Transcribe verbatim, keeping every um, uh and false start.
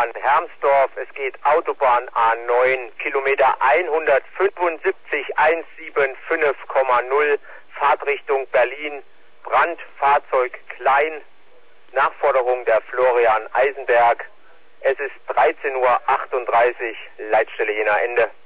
Hermsdorf. Es geht Autobahn A neun, Kilometer hundertfünfundsiebzig, hundertfünfundfünfzig Komma null, Fahrtrichtung Berlin, Brand, Fahrzeug klein, Nachforderung der Florian Eisenberg. Es ist dreizehn Uhr achtunddreißig, Leitstelle Jena Ende.